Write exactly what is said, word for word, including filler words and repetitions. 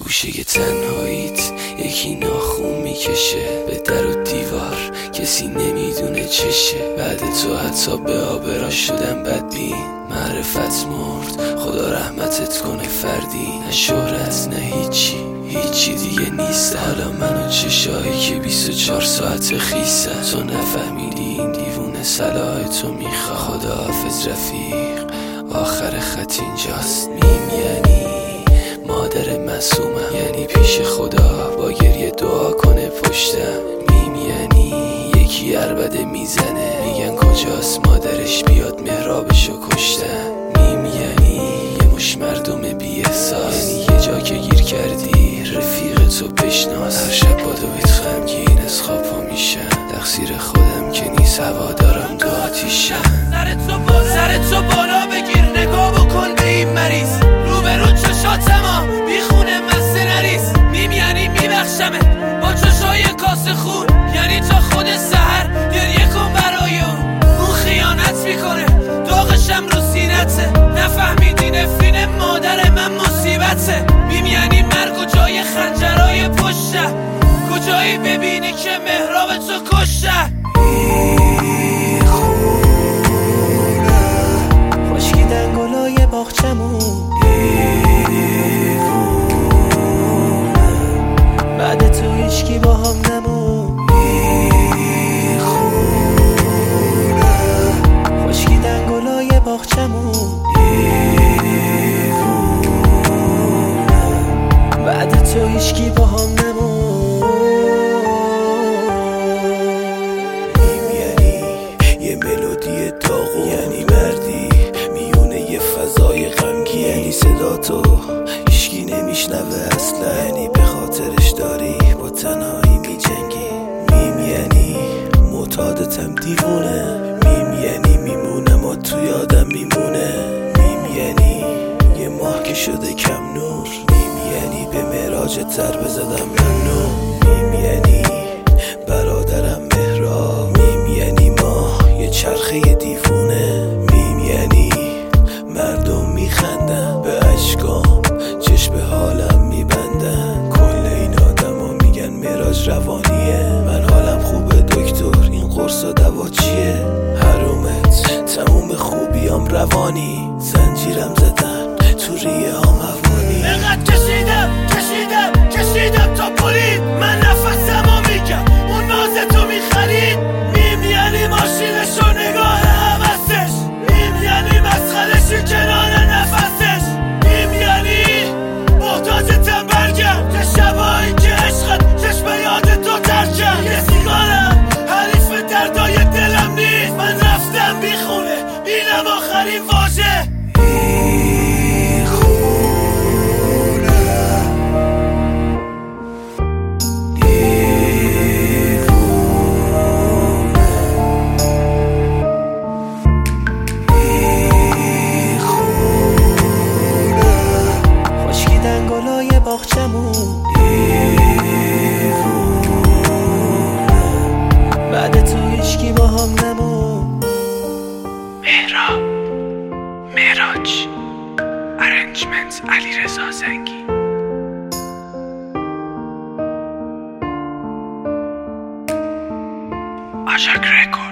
گوشه تنهاییت یکی ناخون میکشه به در و دیوار، کسی نمیدونه چشه. بعد تو حتی به آبرا شدم بدبین، معرفت مرد خدا رحمتت کنه فردی. نه شهرت نه هیچی، هیچی دیگه نیست. حالا من و چشایی که بیست و چهار ساعت خیسه. تو نفهمیدی این دیوونه صلاح تو میخوا. خداحافظ رفیق، آخر خط اینجاست. میم یعنی مادر معصومم، یعنی پیش خدا با گریه دعا کنه پشتم. میم یعنی یکی عربده میزنه، میگن کجاست مادرش بیاد محرابشو کشتم. میم یعنی یه مش مردم بی احساس، یعنی یه جا که گیر کردی رفیق تو بشناس. هر شب با دویت غمگین از خواب پا میشم، تقصیر خودم که نیست هوادارم دو آتیشم. سرت رو بالا, سرت رو بالا بگیر، نگاه بکن به این مریض رو به رو چشاتما بیخونه مسته نریز. میم یعنی میبخشمت با چشای کاسه خون، یعنی تا خود سحر گریه کن برای اون. اون خیانت میکنه داغشم رو سینته، نفهمیدی نفرین مادر من مصیبته. میم یعنی مرگ و جای خنجرهای پشته، کجایی ببینی که محراب تو کشته. خشکی دنگلای باغچمون، بعد تو هیچکی با هم نمون. خشکی دنگلای باغچمون، بعد تو هیچکی با هم نمون. میم یعنی یه ملودی داغون، یعنی مردی میونه یه فضای غمگین، یعنی صدا تو هیچکی نمیشنوه اصلا، یعنی به خاطرش داری با تنهایی میجنگی. میم یعنی معتادتم دیوونه، میم یعنی میمونم و تو یادم میمونه. میم یعنی یه ماه که شده کم نور، میم یعنی به معراج تر بزدم ممنون. میم یعنی برادرم مهراب، میم یعنی ما یه چرخه دیوونه. میم یعنی مردم میخندن به اشکام، چشم به حالم میبندن. کل این آدم ها میگن معراج روانیه، من حالم خوبه دکتر این قرص و دوا چیه. حرومت تموم خوبیام روانی، زنجیرم زدن تو ریه هم هوانی. اینقدر کشیدم کشیدم کشیدم تا برید، من نفسمو میگم اون ناز تو میخرید. میم یعنی ماشینشو نگاه حوستش، میم یعنی مسخرشی کنار نفسش. میم یعنی محتاجتم برگرد، که شبایی که عشقت چشم یاد تو ترکم. یه سیگارم حریف دردای دلم نیست، من رفتم بیخونه اینم آخرین واژه. دنگلای باغچمون، بعد تو هیچکی با هم نمون. مهراب معراج ارنجمنت علیرضا زنگی. آژاک رکورد.